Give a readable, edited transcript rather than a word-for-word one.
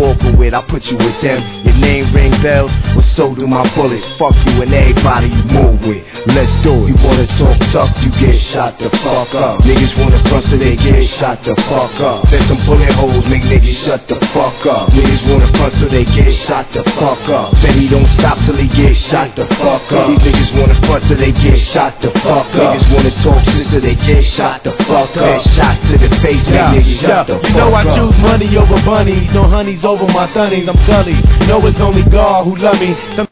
walking with, I put you with them. Your name ring bells, well so do my bullets. Fuck you and everybody you move with. Let's do it. You wanna talk tough, you get shot the fuck up. Niggas wanna front so they get shot the fuck up. There's some bullet holes, make niggas shut the fuck up. Niggas wanna front so they get shot the fuck up. Bet he don't stop till he get shot the fuck up. These niggas wanna front so they get shot the fuck up. Niggas wanna talk shit so they get shot the fuck up. Shots to the face, make niggas shut the fuck up. You know I choose money over bunnies, no honeys over my thunnies. I'm gully, you know it's only God who love me.